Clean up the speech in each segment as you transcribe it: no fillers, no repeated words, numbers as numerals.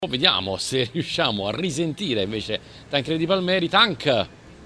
Vediamo se riusciamo a risentire invece Tancredi Palmeri. Tank!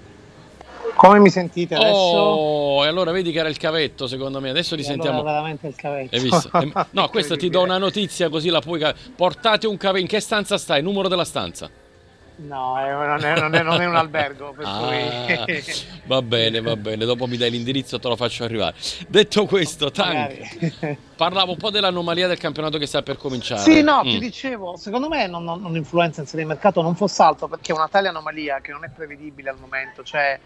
Come mi sentite adesso? Oh, e allora vedi che era il cavetto, secondo me. Adesso risentiamo. Allora veramente il cavetto. Hai visto? No, questo ti do una notizia così la puoi. Portate un cavetto. In che stanza stai? Numero della stanza? No, non è un albergo, per cui... Va bene, dopo mi dai l'indirizzo, te lo faccio arrivare. Detto questo, Tank, parlavo un po' dell'anomalia del campionato che sta per cominciare. Sì, no, ti dicevo, secondo me non influenza in serie di mercato, non fosse altro perché è una tale anomalia che non è prevedibile al momento, cioè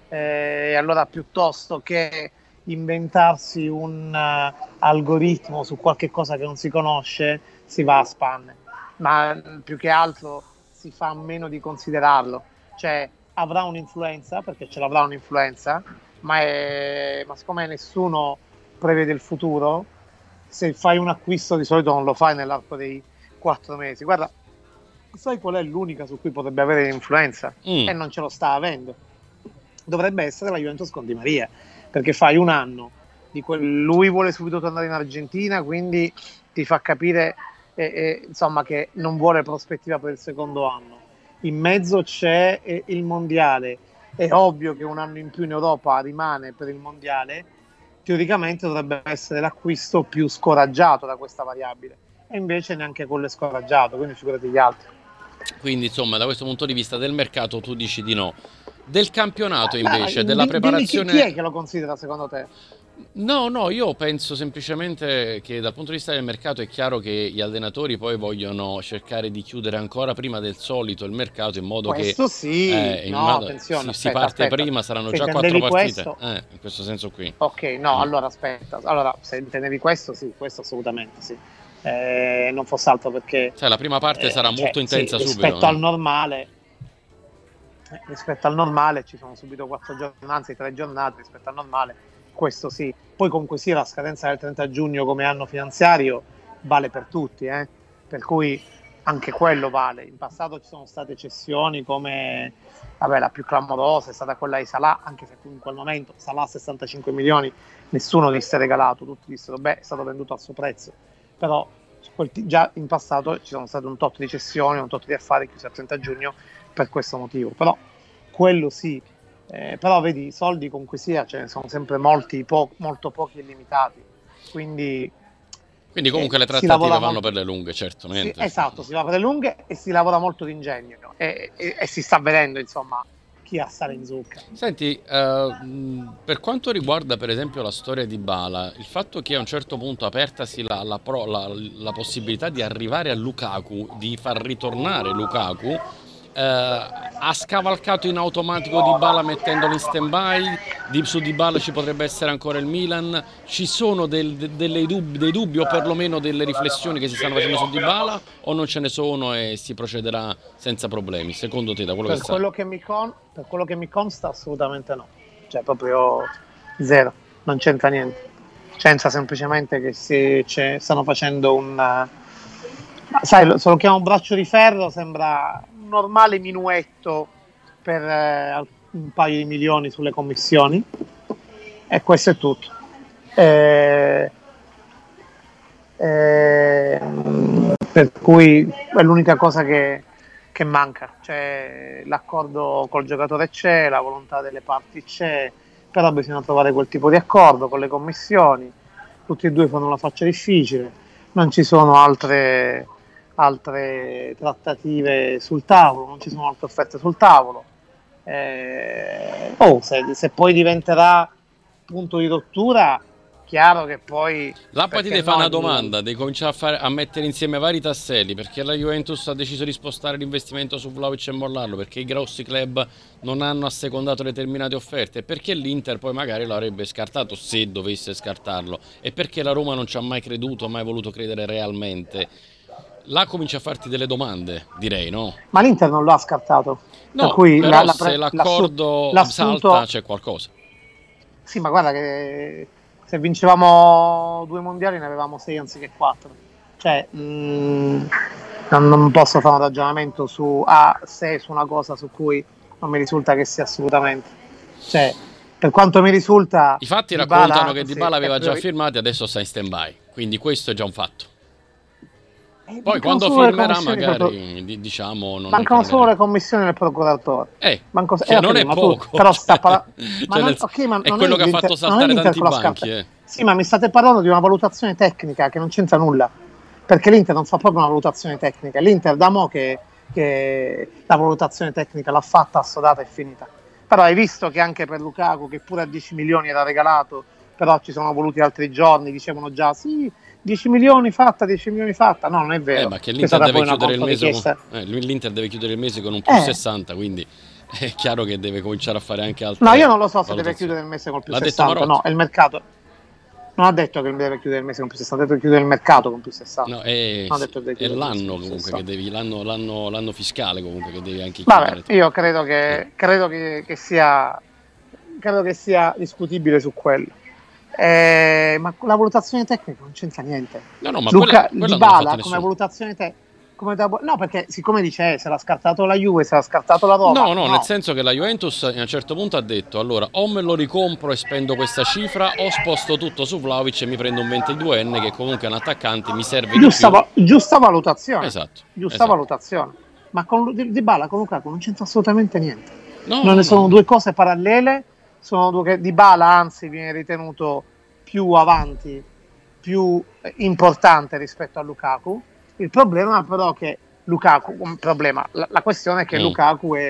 allora piuttosto che inventarsi un algoritmo su qualche cosa che non si conosce, si va a spanne, ma più che altro si fa a meno di considerarlo, cioè avrà un'influenza, perché ce l'avrà un'influenza, ma siccome nessuno prevede il futuro, se fai un acquisto di solito non lo fai nell'arco dei 4 mesi. Guarda, sai qual è l'unica su cui potrebbe avere l'influenza? E non ce lo sta avendo. Dovrebbe essere la Juventus con Di Maria, perché fai un anno di lui vuole subito tornare in Argentina, quindi ti fa capire insomma che non vuole prospettiva per il secondo anno. In mezzo c'è il mondiale, è ovvio che un anno in più in Europa rimane per il mondiale, teoricamente dovrebbe essere l'acquisto più scoraggiato da questa variabile, e invece neanche quello è scoraggiato, quindi figurati gli altri. Quindi insomma da questo punto di vista del mercato tu dici di no. Del campionato invece, della preparazione... Chi è che lo considera secondo te? No, io penso semplicemente che dal punto di vista del mercato è chiaro che gli allenatori poi vogliono cercare di chiudere ancora prima del solito il mercato, in modo questo che sì, attenzione, si parte prima, saranno già 4 partite, in questo senso qui. Ok, no, allora aspetta, allora se intendevi questo, sì, questo assolutamente sì. Non fosse altro perché la prima parte sarà molto intensa subito. Rispetto al normale ci sono subito 4 giornate, anzi 3 giornate rispetto al normale, questo sì. Poi comunque sia la scadenza del 30 giugno come anno finanziario vale per tutti, per cui anche quello vale. In passato ci sono state cessioni come la più clamorosa è stata quella di Salah, anche se in quel momento Salah 65 milioni nessuno disse regalato, tutti dissero è stato venduto al suo prezzo, però già in passato ci sono state un tot di cessioni, un tot di affari chiusi al 30 giugno per questo motivo, però quello sì. Però vedi, i soldi comunque sia ce ne sono sempre molto pochi e limitati, quindi comunque le trattative vanno per le lunghe, certamente. Sì, esatto, si va per le lunghe e si lavora molto d'ingegno e si sta vedendo insomma chi ha stare in zucca. Senti, per quanto riguarda per esempio la storia di Dybala, il fatto che a un certo punto apertasi la possibilità di arrivare a Lukaku, di far ritornare Lukaku, ha scavalcato in automatico Dybala mettendolo in stand-by. Su Dybala ci potrebbe essere ancora il Milan. Ci sono dei dubbi o perlomeno delle riflessioni che si stanno facendo su Dybala, o non ce ne sono e si procederà senza problemi, secondo te, da quello che sai? Per quello che mi consta assolutamente no, cioè proprio zero, non c'entra niente, c'entra semplicemente che stanno facendo sai, se lo chiamo braccio di ferro sembra un normale minuetto per un paio di milioni sulle commissioni, e questo è tutto. Per cui è l'unica cosa che manca, cioè l'accordo col giocatore c'è, la volontà delle parti c'è, però bisogna trovare quel tipo di accordo con le commissioni, tutti e due fanno la faccia difficile, non ci sono altre trattative sul tavolo, non ci sono altre offerte sul tavolo. Se poi diventerà punto di rottura, chiaro che poi Lampati ti fa una domanda, devi cominciare a mettere insieme vari tasselli, perché la Juventus ha deciso di spostare l'investimento su Vlahovic e mollarlo, perché i grossi club non hanno assecondato determinate offerte, perché l'Inter poi magari lo avrebbe scartato se dovesse scartarlo, e perché la Roma non ci ha mai creduto, mai voluto credere realmente. Là comincia a farti delle domande, direi, no? Ma l'Inter non lo ha scartato. No, per cui però se l'accordo salta c'è qualcosa. Sì, ma guarda che se vincevamo 2 mondiali ne avevamo 6 anziché 4. Cioè, non posso fare un ragionamento su una cosa su cui non mi risulta che sia assolutamente. Cioè, per quanto mi risulta... I fatti raccontano che Dybala aveva già firmato e adesso sta in stand-by, quindi questo è già un fatto. Poi quando firmerà magari diciamo non mancano solo le commissioni del procuratore. Che non è poco. Però sta è quello che ha fatto saltare tanti banchi. Sì, ma mi state parlando di una valutazione tecnica che non c'entra nulla, perché l'Inter non fa proprio una valutazione tecnica. L'Inter da mo' che la valutazione tecnica l'ha fatta, assodata e finita. Però hai visto che anche per Lukaku, che pure a 10 milioni era regalato, però ci sono voluti altri giorni, dicevano già sì, 10 milioni fatta. No, non è vero. Ma che l'Inter deve chiudere il mese l'Inter deve chiudere il mese con un più 60, quindi è chiaro che deve cominciare a fare anche altre. No, io non lo so se deve chiudere il mese con più 60. No, è il mercato. Non ha detto che deve chiudere il mese con più 60, ha detto che chiudere il mercato con più 60. No, è l'anno comunque che devi l'anno fiscale comunque che devi anche chiudere. Vabbè, io credo che sia discutibile su quello. Ma la valutazione tecnica non c'entra niente. No, ma quella Dybala come valutazione tecnica. No, perché siccome dice se l'ha scartato la Juve, se l'ha scartato la Roma. No, nel senso che la Juventus a un certo punto ha detto allora o me lo ricompro e spendo questa cifra o sposto tutto su Vlahovic e mi prendo un 22enne che comunque è un attaccante, mi serve giusta valutazione. Esatto. Valutazione. Ma con Dybala con Lukaku non c'entra assolutamente niente. Sono due cose parallele, sono due che Dybala anzi viene ritenuto più avanti, più importante rispetto a Lukaku. Il problema però è che Lukaku, la questione è che Lukaku è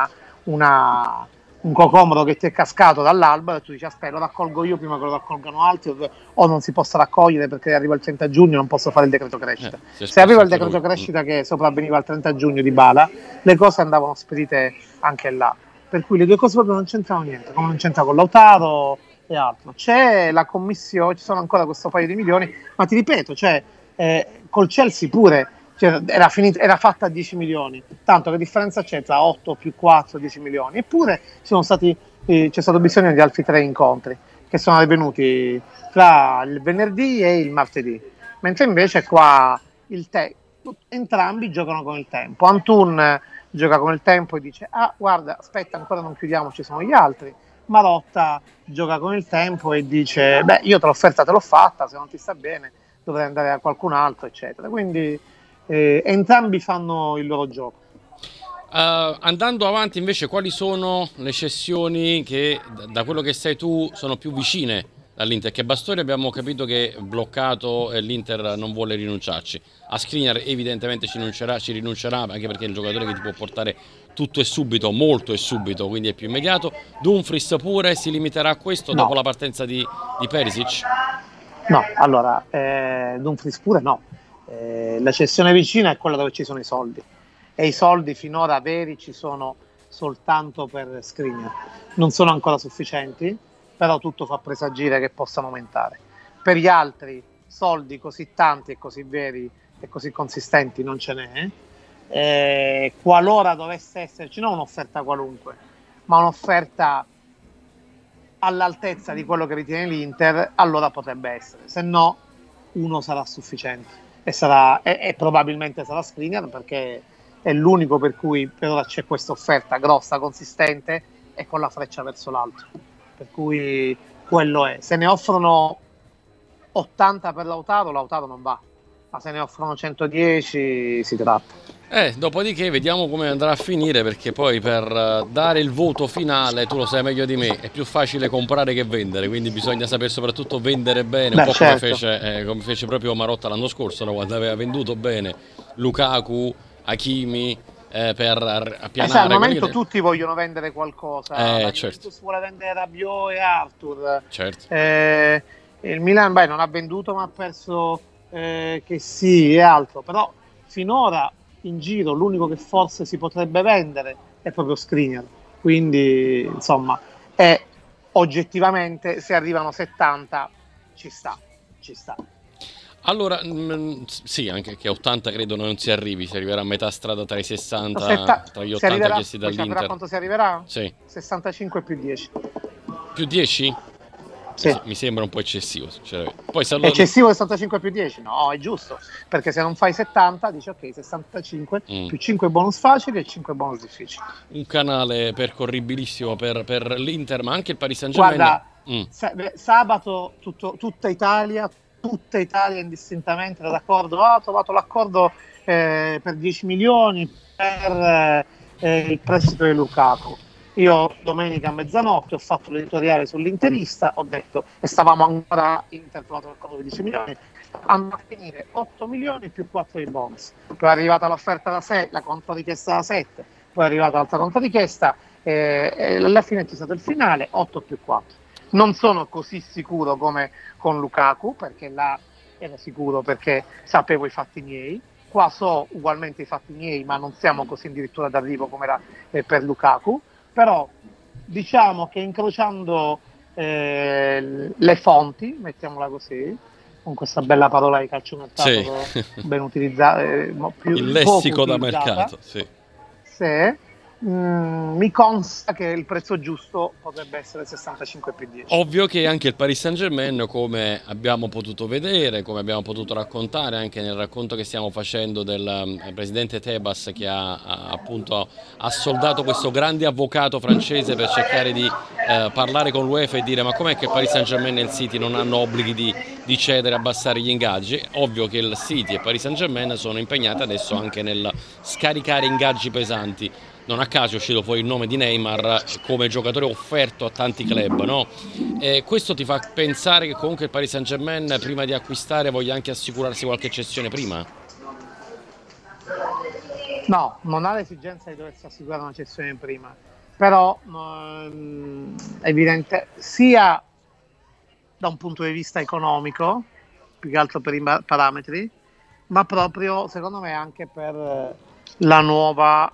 un cocomero che ti è cascato dall'albero e tu dici aspetta, lo raccolgo io prima che lo raccolgano altri o non si possa raccogliere perché arriva il 30 giugno e non posso fare il decreto crescita. Se arriva il decreto crescita che sopravveniva il 30 giugno di Bala, le cose andavano spedite anche là. Per cui le due cose proprio non c'entrano niente, come non c'entra con Lautaro e altro. C'è la commissione, ci sono ancora questo paio di milioni, ma ti ripeto, col Chelsea pure era fatta a 10 milioni, tanto che differenza c'è tra 8 più 4 10 milioni, eppure c'è stato bisogno di altri 3 incontri che sono avvenuti tra il venerdì e il martedì, mentre invece qua entrambi giocano con il tempo. Antun gioca con il tempo e dice guarda aspetta ancora non chiudiamo, ci sono gli altri. Marotta gioca con il tempo e dice io te l'offerta te l'ho fatta, se non ti sta bene dovrei andare a qualcun altro, eccetera. Quindi entrambi fanno il loro gioco. Andando avanti invece, quali sono le cessioni che da quello che sai tu sono più vicine all'Inter? Che Bastoni abbiamo capito che è bloccato e l'Inter non vuole rinunciarci. A Skriniar evidentemente ci rinuncerà anche perché è il giocatore che ti può portare tutto e subito, molto e subito, quindi è più immediato. Dumfries pure si limiterà a questo dopo la partenza di Perisic? No, allora, Dumfries pure no. La cessione vicina è quella dove ci sono i soldi. E i soldi finora veri ci sono soltanto per Skriniar. Non sono ancora sufficienti, però tutto fa presagire che possano aumentare. Per gli altri soldi così tanti e così veri e così consistenti non ce n'è. Qualora dovesse esserci non un'offerta qualunque, ma un'offerta all'altezza di quello che ritiene l'Inter, allora potrebbe essere, se no uno sarà sufficiente e probabilmente sarà Skriniar, perché è l'unico per cui per ora c'è questa offerta grossa, consistente e con la freccia verso l'alto, per cui quello è. Se ne offrono 80 per Lautaro non va, ma se ne offrono 110 si tratta. Dopodiché vediamo come andrà a finire, perché poi per dare il voto finale, tu lo sai meglio di me, è più facile comprare che vendere, quindi bisogna saper soprattutto vendere bene, un po' certo. come fece proprio Marotta l'anno scorso, no? Quando aveva venduto bene Lukaku, Hakimi, per appianare. Al momento tutti vogliono vendere qualcosa, certo. Vuole vendere Rabiot e Arthur, certo. Il Milan non ha venduto ma ha perso che sì e altro, però finora in giro l'unico che forse si potrebbe vendere è proprio Skriniar, quindi insomma oggettivamente se arrivano 70 ci sta. Allora sì, anche che 80 credo non si arrivi, si arriverà a metà strada tra i 60 tra gli 80 chiesti dall'Inter. Quanto si arriverà? Sì. 65 più 10. Più 10? Sì. Mi sembra un po' eccessivo. Poi eccessivo 65 più 10? No, è giusto, perché se non fai 70 dici ok, 65 più 5 bonus facili e 5 bonus difficili. Un canale percorribilissimo per l'Inter, ma anche il Paris Saint-Germain. Guarda, sabato tutta Italia, tutta Italia indistintamente era d'accordo, ha trovato l'accordo per 10 milioni per il prestito di Lukaku. Io domenica a mezzanotte ho fatto l'editoriale sull'Interista, ho detto, e stavamo ancora Inter trovato l'accordo di 10 milioni, andò a finire 8 milioni più 4 di bonus. Poi è arrivata l'offerta da 6, la controrichiesta da 7, poi è arrivata l'altra controrichiesta, e alla fine c'è stato il finale 8 più 4. Non sono così sicuro come con Lukaku, perché là ero sicuro perché sapevo i fatti miei. Qua so ugualmente i fatti miei, ma non siamo così addirittura d'arrivo come era per Lukaku. Però diciamo che incrociando le fonti, mettiamola così, con questa bella parola di calciomercato ben utilizzata, il lessico da mercato, sì. Mi consta che il prezzo giusto potrebbe essere 65 più 10. Ovvio che anche il Paris Saint-Germain, come abbiamo potuto vedere, come abbiamo potuto raccontare anche nel racconto che stiamo facendo del presidente Tebas, che ha appunto assoldato questo grande avvocato francese per cercare di parlare con l'UEFA e dire: ma com'è che il Paris Saint-Germain e il City non hanno obblighi di cedere e abbassare gli ingaggi? Ovvio che il City e il Paris Saint-Germain sono impegnati adesso anche nel scaricare ingaggi pesanti. Non a caso è uscito poi il nome di Neymar come giocatore offerto a tanti club, no? E questo ti fa pensare che comunque il Paris Saint-Germain, prima di acquistare, voglia anche assicurarsi qualche cessione prima? No, non ha l'esigenza di doversi assicurare una cessione prima, però è evidente sia da un punto di vista economico, più che altro per i parametri, ma proprio secondo me anche per la nuova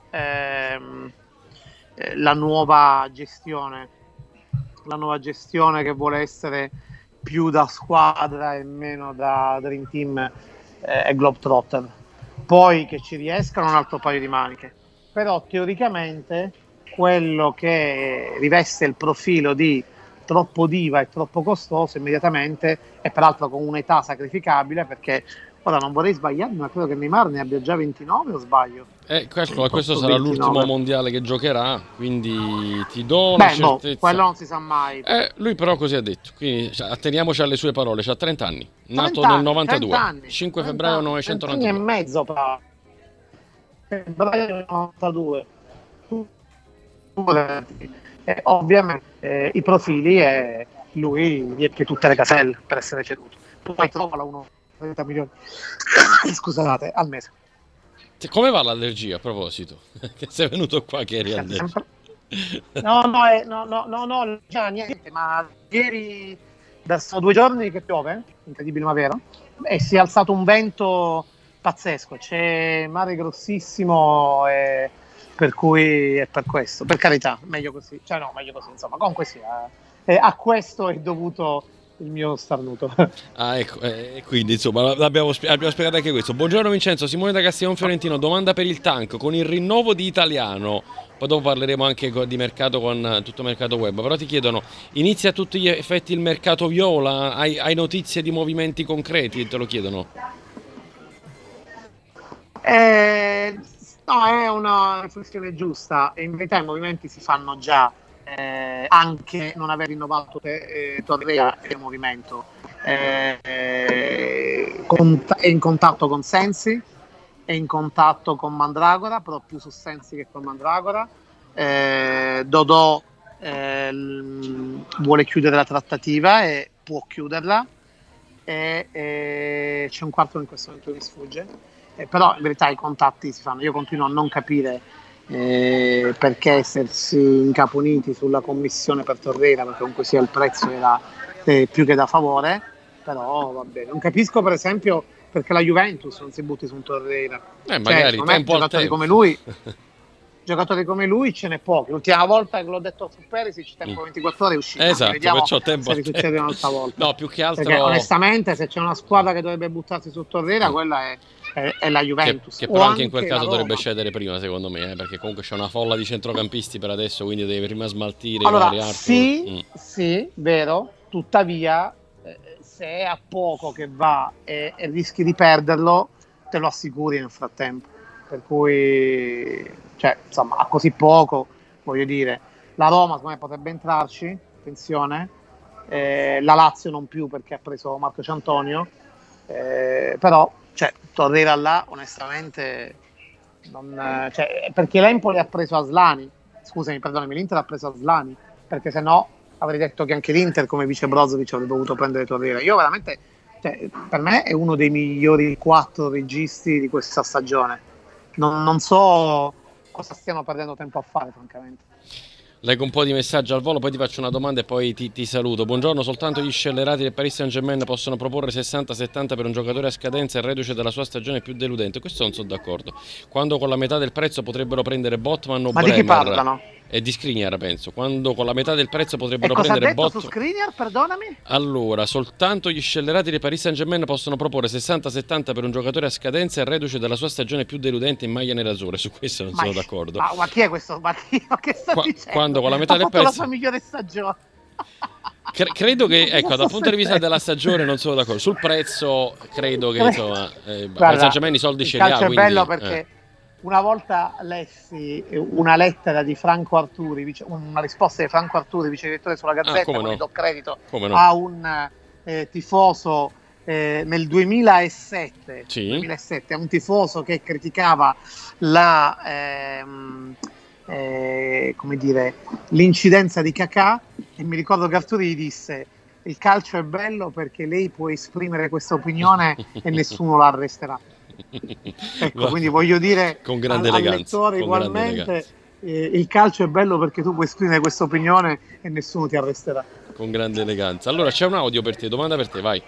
gestione che vuole essere più da squadra e meno da Dream Team e Globetrotter. Poi che ci riescano un altro paio di maniche, però teoricamente quello che riveste il profilo di troppo diva e troppo costoso immediatamente, e peraltro con un'età sacrificabile, perché ora non vorrei sbagliarmi, ma credo che Neymar ne abbia già 29, o sbaglio? Questo sarà 29. L'ultimo mondiale che giocherà, quindi ti do una certezza. No, quello non si sa mai. Lui però così ha detto, quindi atteniamoci alle sue parole, c'ha 30 anni, nato nel 92, anni, 5 febbraio 1992. 30 anni e mezzo, febbraio 92. Ovviamente i profili, e lui riempie tutte le caselle per essere ceduto. Poi trova uno 30 milioni scusate, al mese. Come va l'allergia, a proposito? Che sei venuto qua che eri allergico? No, già niente, ma ieri sono 2 giorni che piove, incredibile ma vero, e si è alzato un vento pazzesco, c'è mare grossissimo, e per cui è per questo, per carità, meglio così, insomma, comunque sia, a questo è dovuto il mio starnuto. Ecco, quindi insomma abbiamo spiegato anche questo. Buongiorno Vincenzo, Simone da Castiglion Fiorentino, domanda per il Tank: con il rinnovo di Italiano, poi dopo parleremo anche di mercato, con tutto il mercato web, però ti chiedono, inizia a tutti gli effetti il mercato viola? Hai notizie di movimenti concreti? Te lo chiedono. No, è una riflessione giusta, e in verità i movimenti si fanno già. Anche non aver rinnovato Torreira è un movimento. È in contatto con Sensi, è in contatto con Mandragora, però più su Sensi che con Mandragora. Dodò vuole chiudere la trattativa e può chiuderla, e c'è un quarto che in questo momento mi sfugge, però in verità i contatti si fanno. Io continuo a non capire perché essersi incaponiti sulla commissione per Torreira, perché comunque sia il prezzo era più che da favore, però va bene. Non capisco per esempio perché la Juventus non si butti su un Torreira, magari tempo al tempo. Giocatori come lui ce n'è pochi. L'ultima volta che l'ho detto su Perisic, tempo 24 ore è uscito. Esatto, vediamo perciò tempo se succede un'altra volta. No, più che altro, perché onestamente se c'è una squadra che dovrebbe buttarsi su Torreira, quella è la Juventus, che però anche in quel caso dovrebbe cedere prima, secondo me, perché comunque c'è una folla di centrocampisti per adesso, quindi deve prima smaltire i vari altri. Sì, vero, tuttavia se è a poco che va e rischi di perderlo, te lo assicuri nel frattempo, per cui insomma, a così poco, voglio dire, la Roma secondo me potrebbe entrarci, attenzione, la Lazio non più perché ha preso Marco Ciantonio, però cioè, Torreira là onestamente perché l'Empoli ha preso Aslani, scusami, perdonami, l'Inter ha preso Aslani, perché se no avrei detto che anche l'Inter come vice Brozovic avrebbe dovuto prendere Torreira. Io veramente, per me è uno dei migliori 4 registi di questa stagione, non so cosa stiano perdendo tempo a fare francamente. Leggo un po' di messaggi al volo, poi ti faccio una domanda e poi ti saluto. Buongiorno, soltanto gli scellerati del Paris Saint-Germain possono proporre 60-70 per un giocatore a scadenza e reduce dalla sua stagione più deludente. Questo non sono d'accordo. Quando con la metà del prezzo potrebbero prendere Botman o Ma di chi Bremer. parlano? E di Skriniar penso. Quando con la metà del prezzo potrebbero E cosa prendere ha detto Botman. su Skriniar, perdonami? Allora, soltanto gli scellerati del Paris Saint-Germain possono proporre 60-70 per un giocatore a scadenza e reduce dalla sua stagione più deludente in maglia nerazzurra. Su questo non sono d'accordo. Ma chi è questo? Ma che sta dicendo? Quando con la metà ha del fatto prezzo la sua migliore stagione. Credo che, ecco, dal punto di vista della stagione non sono d'accordo. Sul prezzo credo che insomma Paris Saint-Germain i soldi ce li ha. Il calcio è quindi, bello perché una volta lessi una lettera di Franco Arturi, una risposta di Franco Arturi, vice direttore sulla Gazzetta, no. do credito no. a un tifoso nel 2007, sì. 2007, a un tifoso che criticava la come dire, l'incidenza di Kakà, e mi ricordo che Arturi gli disse: il calcio è bello perché lei può esprimere questa opinione e nessuno la arresterà. Ecco, quindi voglio dire con grande al lettore ugualmente, il calcio è bello perché tu puoi esprimere questa opinione e nessuno ti arresterà. Con grande eleganza. Allora c'è un audio per te, domanda per te, vai.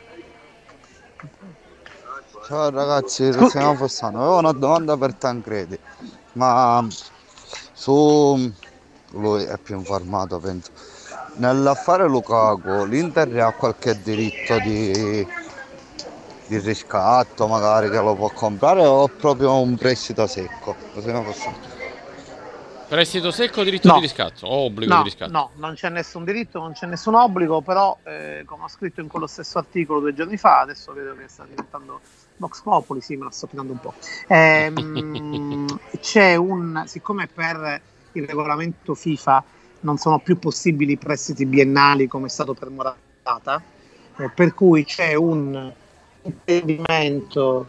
Ciao ragazzi, Luciano Fossano, avevo una domanda per Tancredi, ma lui è più informato penso. Nell'affare Lukaku l'Inter ha qualche diritto di riscatto magari che lo può comprare o proprio un prestito secco? Prestito secco, diritto di riscatto o obbligo di riscatto? No, non c'è nessun diritto, non c'è nessun obbligo, però come ho scritto in quello stesso articolo 2 giorni fa, adesso vedo che sta diventando Vox Populi, sì, me la sto prendendo un po'. Siccome per il regolamento FIFA non sono più possibili prestiti biennali come è stato per Morata, per cui c'è un intendimento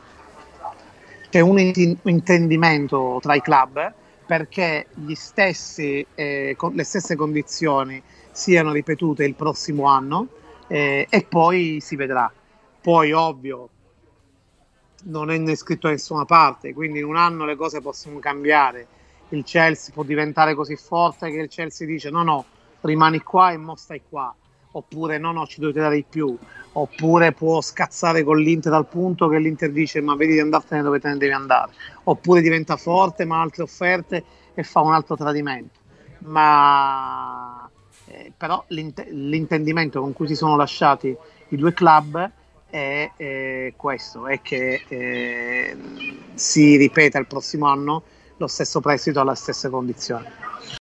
tra i club perché le stesse condizioni siano ripetute il prossimo anno e poi si vedrà. Poi ovvio non è scritto da nessuna parte, quindi in un anno le cose possono cambiare. Il Chelsea può diventare così forte che il Chelsea dice no, rimani qua e mo stai qua, oppure no, ci dovete dare di più, oppure può scazzare con l'Inter al punto che l'Inter dice ma vedi di andartene dove te ne devi andare, oppure diventa forte ma ha altre offerte e fa un altro tradimento. Ma però l'intendimento con cui si sono lasciati i due club è questo, è che si ripeta il prossimo anno lo stesso prestito alle stesse condizioni.